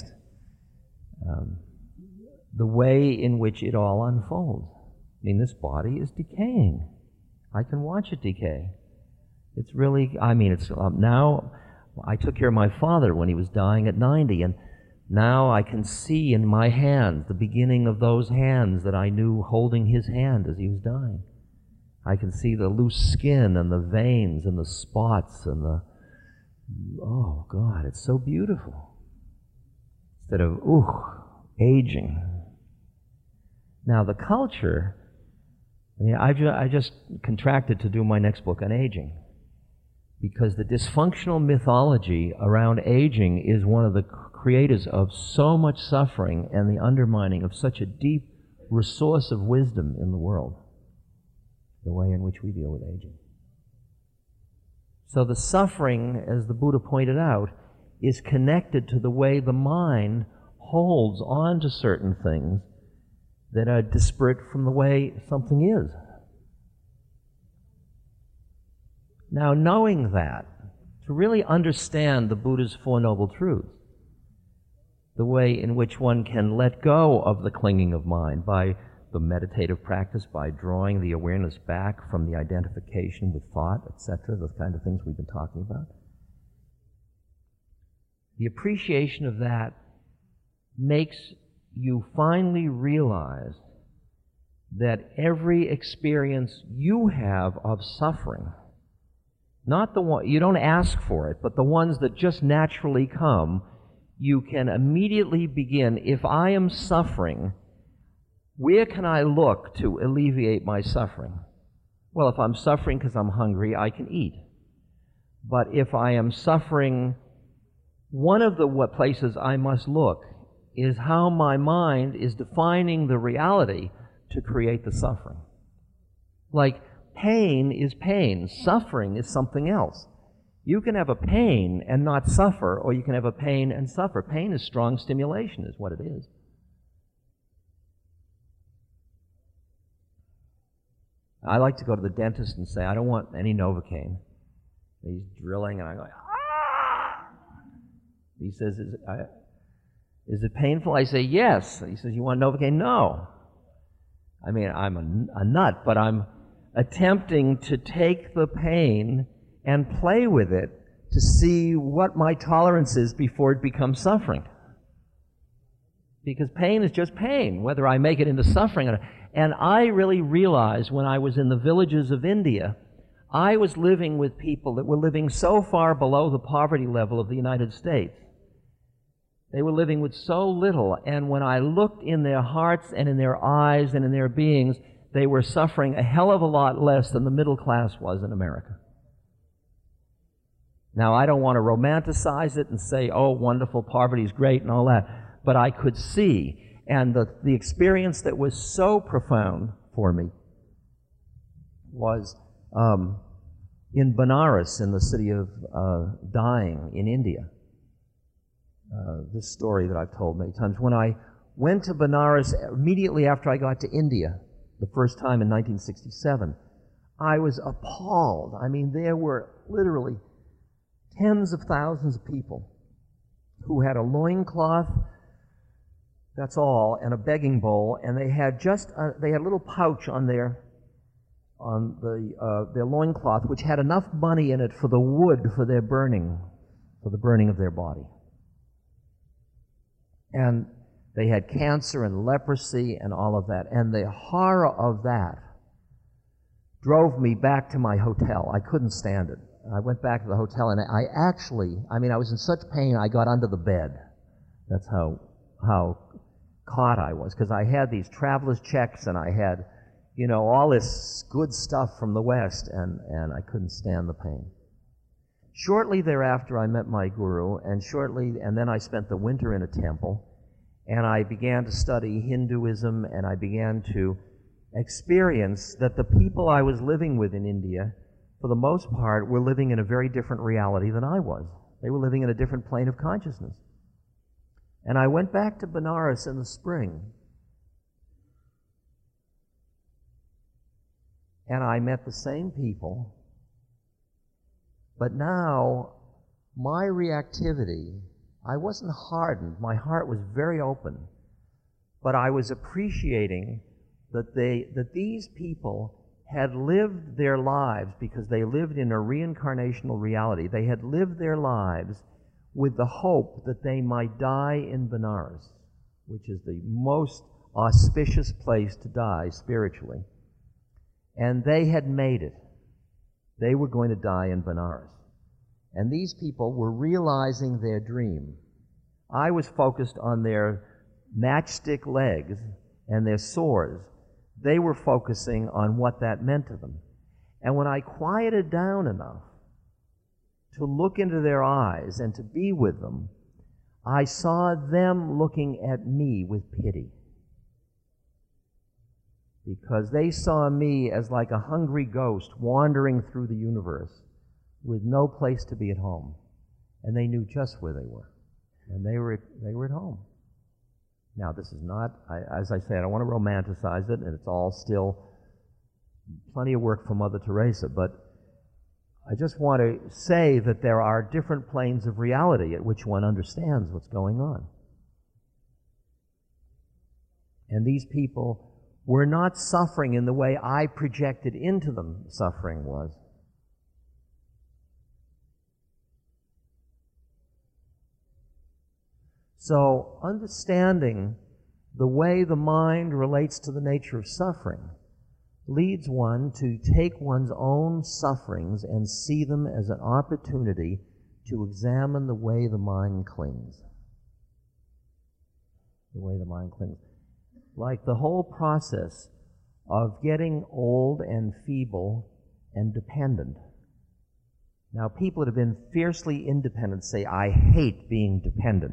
the way in which it all unfolds. I mean, this body is decaying. I can watch it decay. It's really, now, I took care of my father when he was dying at 90, and now I can see in my hands the beginning of those hands that I knew holding his hand as he was dying. I can see the loose skin and the veins and the spots and the... Oh, God, it's so beautiful. Instead of, aging. Now, the culture, I just contracted to do my next book on aging, because the dysfunctional mythology around aging is one of the creators of so much suffering and the undermining of such a deep resource of wisdom in the world, the way in which we deal with aging. So the suffering, as the Buddha pointed out, is connected to the way the mind holds on to certain things that are disparate from the way something is. Now, knowing that, to really understand the Buddha's Four Noble Truths, the way in which one can let go of the clinging of mind by the meditative practice, by drawing the awareness back from the identification with thought, etc., those kind of things we've been talking about. The appreciation of that makes you finally realize that every experience you have of suffering, not the one, you don't ask for it, but the ones that just naturally come, you can immediately begin, if I am suffering, where can I look to alleviate my suffering? Well, if I'm suffering because I'm hungry, I can eat. But if I am suffering, one of the places I must look is how my mind is defining the reality to create the suffering. Like, pain is pain. Suffering is something else. You can have a pain and not suffer, or you can have a pain and suffer. Pain is strong stimulation, is what it is. I like to go to the dentist and say, I don't want any Novocaine. He's drilling, and I go, ah! He says, is it painful? I say, yes. He says, you want Novocaine? No. I mean, I'm a nut, but I'm attempting to take the pain and play with it to see what my tolerance is before it becomes suffering. Because pain is just pain, whether I make it into suffering or not. And I really realized when I was in the villages of India, I was living with people that were living so far below the poverty level of the United States. They were living with so little, and when I looked in their hearts and in their eyes and in their beings, they were suffering a hell of a lot less than the middle class was in America. Now, I don't want to romanticize it and say, oh, wonderful, poverty is great and all that, but I could see, and the experience that was so profound for me was in Benares, in the city of dying in India. This story that I've told many times. When I went to Benares immediately after I got to India, the first time in 1967, I was appalled. I mean, there were literally tens of thousands of people who had a loincloth, that's all, and a begging bowl, and they had they had a little pouch on their loincloth which had enough money in it for the wood for their burning, for the burning of their body. And they had cancer and leprosy and all of that, and the horror of that drove me back to my hotel. I couldn't stand it. I went back to the hotel, and I was in such pain, I got under the bed. That's how caught I was, because I had these traveler's checks, and I had, all this good stuff from the West, and I couldn't stand the pain. Shortly thereafter, I met my guru, and then I spent the winter in a temple, and I began to study Hinduism, and I began to experience that the people I was living with in India, for the most part, were living in a very different reality than I was. They were living in a different plane of consciousness. And I went back to Benares in the spring, and I met the same people, but now my reactivity, I wasn't hardened. My heart was very open, but I was appreciating that these people had lived their lives because they lived in a reincarnational reality. They had lived their lives with the hope that they might die in Benares, which is the most auspicious place to die spiritually. And they had made it. They were going to die in Benares. And these people were realizing their dream. I was focused on their matchstick legs and their sores. They were focusing on what that meant to them. And when I quieted down enough to look into their eyes and to be with them, I saw them looking at me with pity. Because they saw me as like a hungry ghost wandering through the universe with no place to be at home. And they knew just where they were. And they were at home. Now, this is not, as I say, I don't want to romanticize it, and it's all still plenty of work for Mother Teresa, but I just want to say that there are different planes of reality at which one understands what's going on. And these people were not suffering in the way I projected into them suffering was. So, understanding the way the mind relates to the nature of suffering leads one to take one's own sufferings and see them as an opportunity to examine the way the mind clings. The way the mind clings. Like the whole process of getting old and feeble and dependent. Now, people that have been fiercely independent say, I hate being dependent.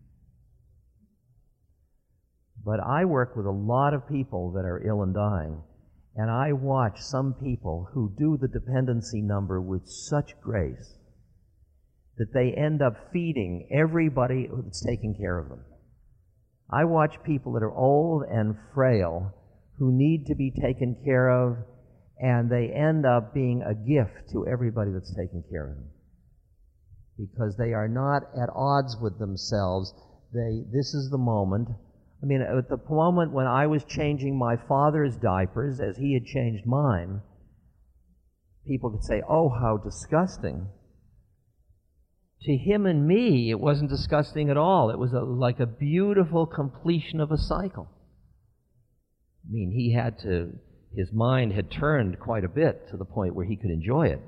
But I work with a lot of people that are ill and dying, and I watch some people who do the dependency number with such grace that they end up feeding everybody that's taking care of them. I watch people that are old and frail who need to be taken care of, and they end up being a gift to everybody that's taking care of them. Because they are not at odds with themselves. This is the moment. I mean, at the moment when I was changing my father's diapers as he had changed mine, people could say, oh, how disgusting. To him and me, it wasn't disgusting at all. It was like a beautiful completion of a cycle. I mean, his mind had turned quite a bit to the point where he could enjoy it.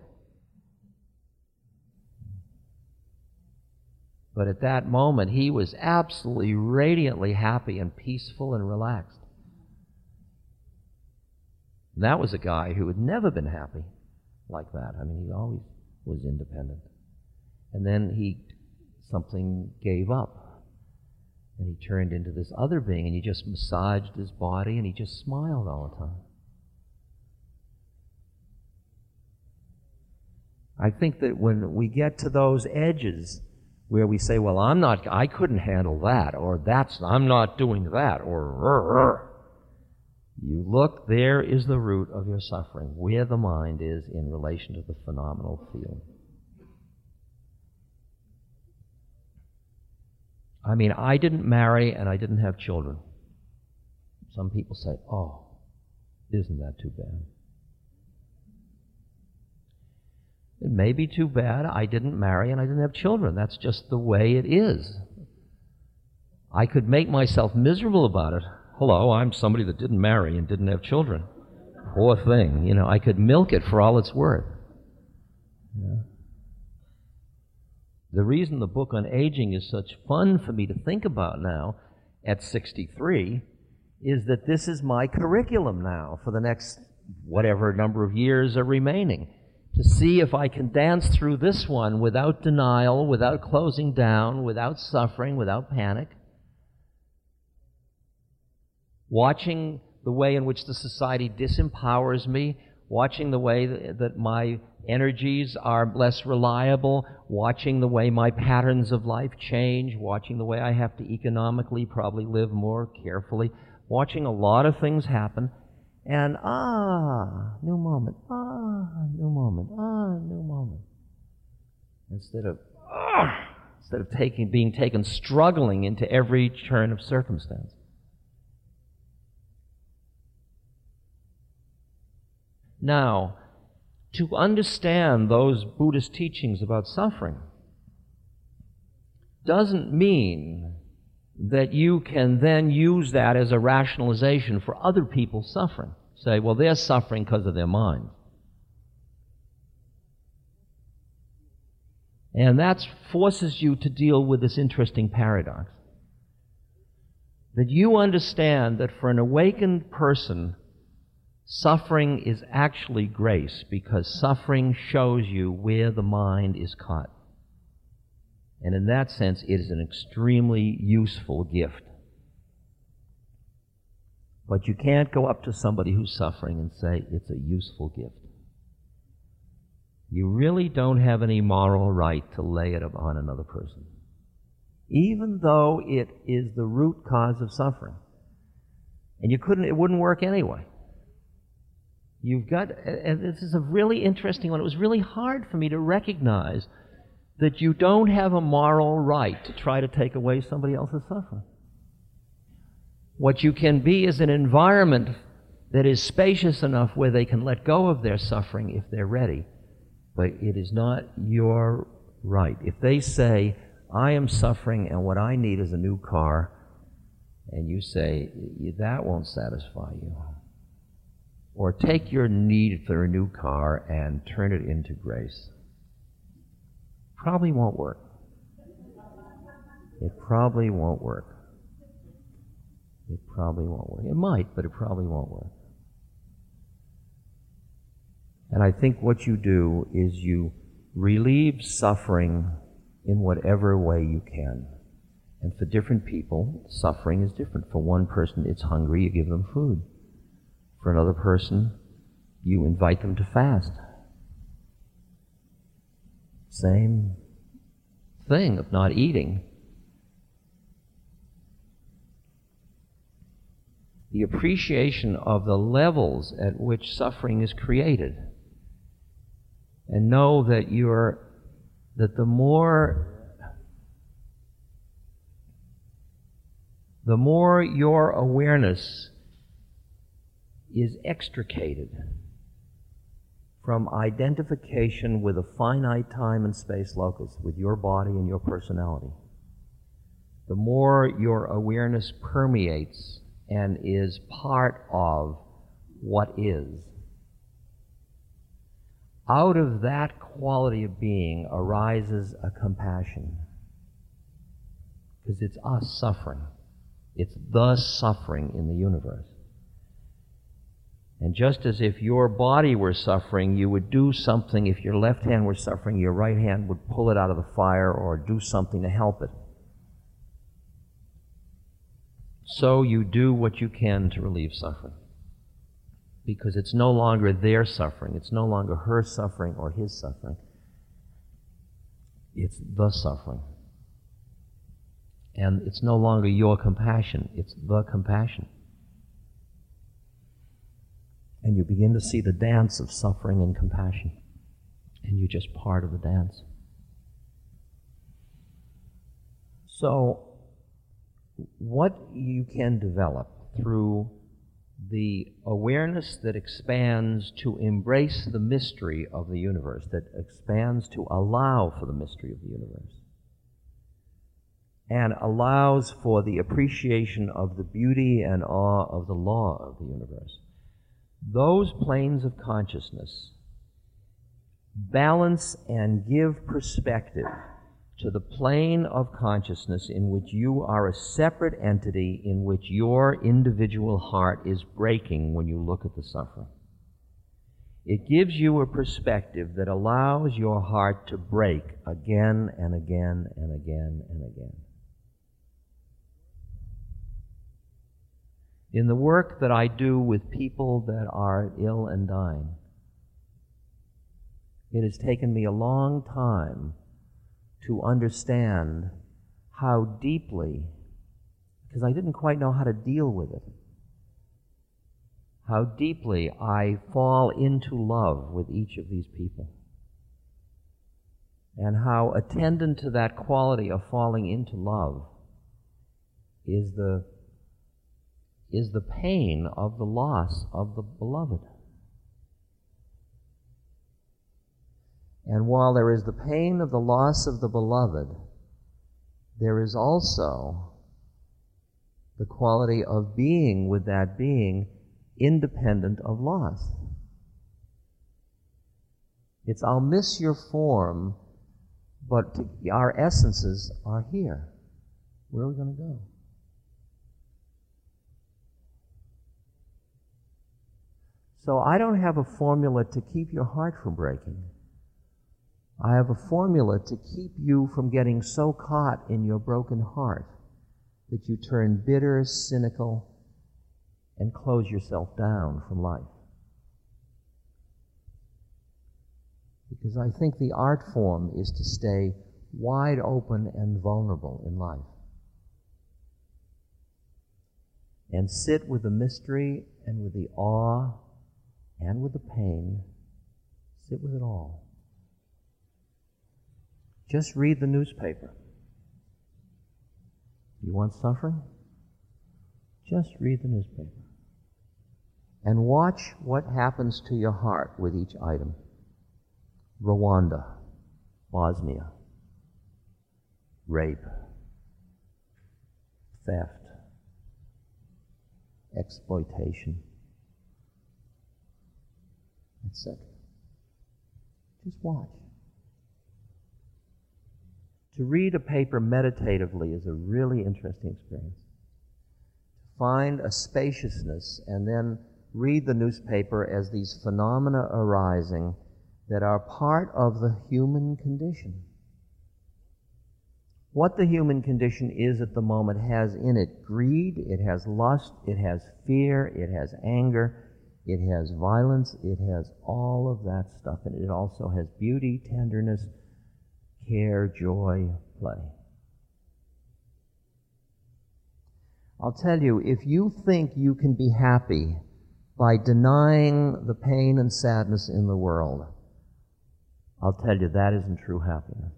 But at that moment, he was absolutely radiantly happy and peaceful and relaxed. That was a guy who had never been happy like that. I mean, he always was independent. And then something gave up. And he turned into this other being, and he just massaged his body, and he just smiled all the time. I think that when we get to those edges where we say, well, I couldn't handle that, or I'm not doing that, or you look, there is the root of your suffering, where the mind is in relation to the phenomenal field. I mean, I didn't marry and I didn't have children. Some people say, oh, isn't that too bad? It may be too bad. I didn't marry and I didn't have children. That's just the way it is. I could make myself miserable about it. Hello, I'm somebody that didn't marry and didn't have children. Poor thing. You know, I could milk it for all it's worth. Yeah. The reason the book on aging is such fun for me to think about now at 63 is that this is my curriculum now for the next whatever number of years are remaining. To see if I can dance through this one without denial, without closing down, without suffering, without panic. Watching the way in which the society disempowers me, watching the way that my energies are less reliable, watching the way my patterns of life change, watching the way I have to economically probably live more carefully, watching a lot of things happen, and new moment, new moment, new moment. Instead of being taken struggling into every turn of circumstance. Now, to understand those Buddhist teachings about suffering doesn't mean that you can then use that as a rationalization for other people's suffering. Say, well, they're suffering because of their mind. And that forces you to deal with this interesting paradox. That you understand that for an awakened person, suffering is actually grace, because suffering shows you where the mind is caught. And in that sense, it is an extremely useful gift. But you can't go up to somebody who's suffering and say, it's a useful gift. You really don't have any moral right to lay it upon another person, even though it is the root cause of suffering. And it wouldn't work anyway. And this is a really interesting one. It was really hard for me to recognize that you don't have a moral right to try to take away somebody else's suffering. What you can be is an environment that is spacious enough where they can let go of their suffering if they're ready. But it is not your right. If they say, I am suffering and what I need is a new car, and you say, that won't satisfy you. Or take your need for a new car and turn it into grace. Probably won't work. It probably won't work. It probably won't work. It might, but it probably won't work. And I think what you do is you relieve suffering in whatever way you can. And for different people, suffering is different. For one person, it's hungry, you give them food. For another person, you invite them to fast. Same thing of not eating. The appreciation of the levels at which suffering is created. And know that the more your awareness is extricated from identification with a finite time and space locus, with your body and your personality, the more your awareness permeates and is part of what is. Out of that quality of being arises a compassion, because it's us suffering. It's the suffering in the universe. And just as if your body were suffering, you would do something. If your left hand were suffering, your right hand would pull it out of the fire or do something to help it. So you do what you can to relieve suffering. Because it's no longer their suffering. It's no longer her suffering or his suffering. It's the suffering. And it's no longer your compassion. It's the compassion. And you begin to see the dance of suffering and compassion. And you're just part of the dance. So, what you can develop through the awareness that expands to embrace the mystery of the universe, that expands to allow for the mystery of the universe, and allows for the appreciation of the beauty and awe of the law of the universe. Those planes of consciousness balance and give perspective to the plane of consciousness in which you are a separate entity, in which your individual heart is breaking when you look at the suffering. It gives you a perspective that allows your heart to break again and again and again and again. In the work that I do with people that are ill and dying, it has taken me a long time to understand how deeply, because I didn't quite know how to deal with it, how deeply I fall into love with each of these people. And how attendant to that quality of falling into love is the pain of the loss of the beloved. And while there is the pain of the loss of the beloved, there is also the quality of being with that being independent of loss. It's, I'll miss your form, but our essences are here. Where are we going to go? So I don't have a formula to keep your heart from breaking. I have a formula to keep you from getting so caught in your broken heart that you turn bitter, cynical, and close yourself down from life. Because I think the art form is to stay wide open and vulnerable in life. And sit with the mystery and with the awe and with the pain. Sit with it all. Just read the newspaper. You want suffering? Just read the newspaper. And watch what happens to your heart with each item. Rwanda, Bosnia, rape, theft, exploitation, etc. Just watch. To read a paper meditatively is a really interesting experience. To find a spaciousness and then read the newspaper as these phenomena arising that are part of the human condition. What the human condition is at the moment has in it greed, it has lust, it has fear, it has anger, it has violence, it has all of that stuff, and it also has beauty, tenderness, care, joy, play. I'll tell you, if you think you can be happy by denying the pain and sadness in the world, I'll tell you that isn't true happiness.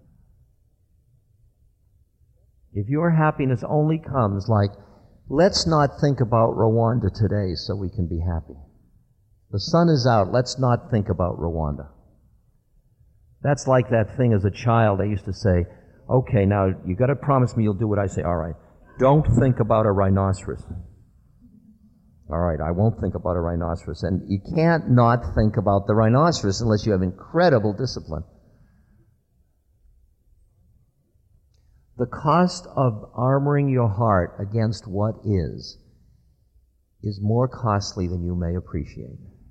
If your happiness only comes like, let's not think about Rwanda today so we can be happy. The sun is out, let's not think about Rwanda. That's like that thing as a child I used to say, okay, now you got to promise me you'll do what I say. All right, don't think about a rhinoceros. All right, I won't think about a rhinoceros. And you can't not think about the rhinoceros unless you have incredible discipline. The cost of armoring your heart against what is more costly than you may appreciate.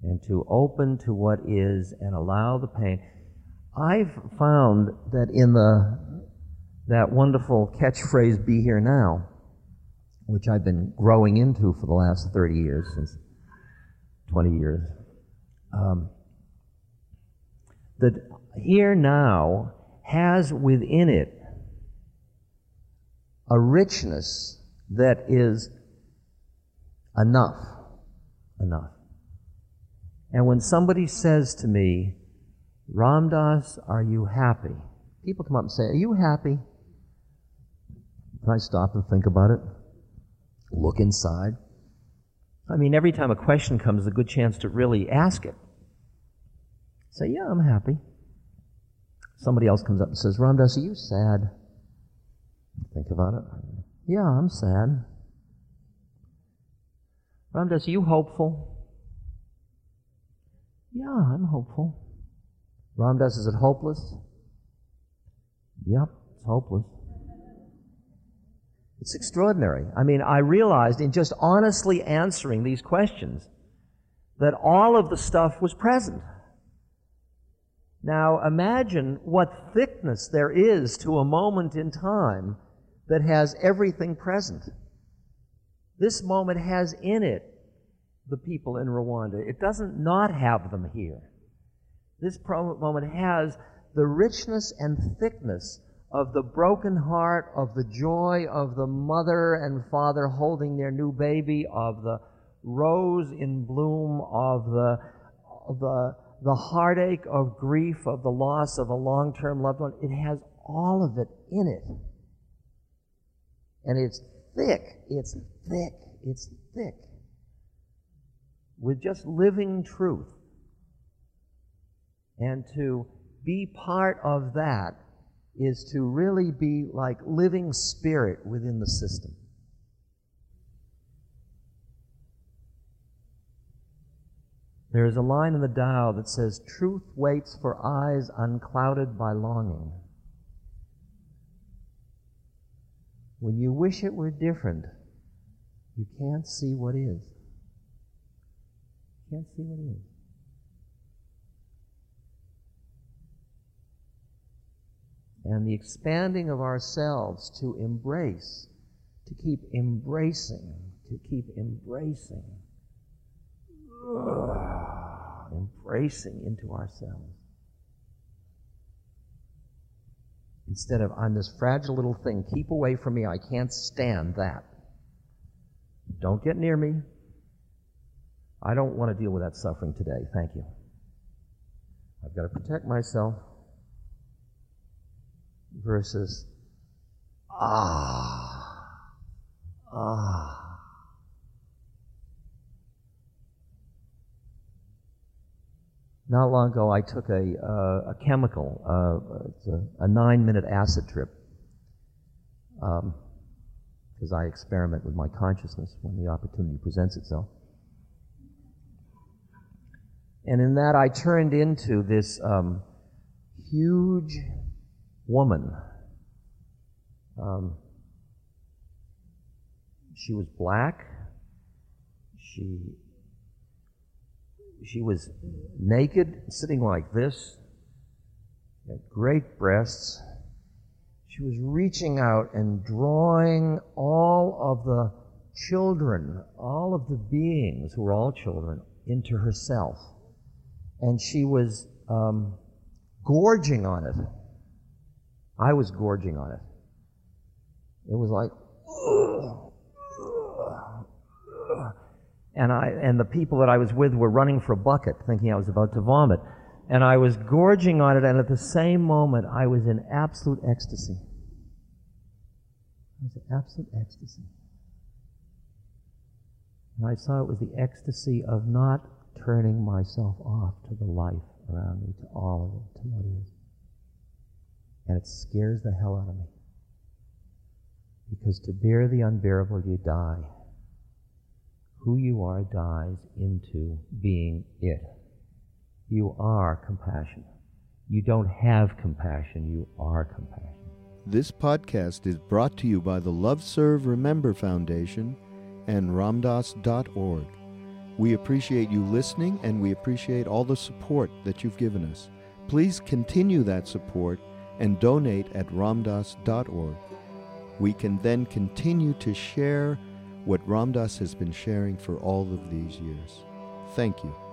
and to open to what is and allow the pain. I've found that in that wonderful catchphrase, "Be Here Now," which I've been growing into for the last 30 years, since 20 years, that here now has within it a richness that is enough. And when somebody says to me, "Ram Dass, are you happy?" People come up and say, "Are you happy?" I stop and think about it, look inside. I mean, every time a question comes, a good chance to really ask it. Say, "Yeah, I'm happy." Somebody else comes up and says, "Ram Dass, are you sad?" Think about it. "Yeah, I'm sad." "Ram Dass, are you hopeful?" "Yeah, I'm hopeful." "Ram Dass, is it hopeless?" "Yep, it's hopeless." It's extraordinary. I mean, I realized in just honestly answering these questions that all of the stuff was present. Now, imagine what thickness there is to a moment in time that has everything present. This moment has in it the people in Rwanda. It doesn't not have them here. This moment has the richness and thickness of the broken heart, of the joy of the mother and father holding their new baby, of the rose in bloom, of the heartache of grief, of the loss of a long-term loved one. It has all of it in it. And it's thick, with just living truth. And to be part of that is to really be like living spirit within the system. There is a line in the Tao that says, "Truth waits for eyes unclouded by longing." When you wish it were different, you can't see what is. You can't see what is. And the expanding of ourselves to embrace, to keep embracing, embracing into ourselves. Instead of, "I'm this fragile little thing, keep away from me, I can't stand that. Don't get near me. I don't want to deal with that suffering today, thank you. I've got to protect myself." Versus, Not long ago, I took a chemical, it's a 9-minute acid trip, because I experiment with my consciousness when the opportunity presents itself. And in that, I turned into this huge woman. She was black. She was naked, sitting like this, had great breasts. She was reaching out and drawing all of the children, all of the beings who were all children, into herself. And she was gorging on it. I was gorging on it. It was like, and the people that I was with were running for a bucket, thinking I was about to vomit. And I was gorging on it, and at the same moment, I was in absolute ecstasy. I was in absolute ecstasy. And I saw it was the ecstasy of not turning myself off to the life around me, to all of it, to what is. And it scares the hell out of me. Because to bear the unbearable, you die. Who you are dies into being it. You are compassion. You don't have compassion, you are compassion. This podcast is brought to you by the Love Serve Remember Foundation and ramdass.org. We appreciate you listening, and we appreciate all the support that you've given us. Please continue that support and donate at ramdas.org. We can then continue to share what Ram Dass has been sharing for all of these years. Thank you.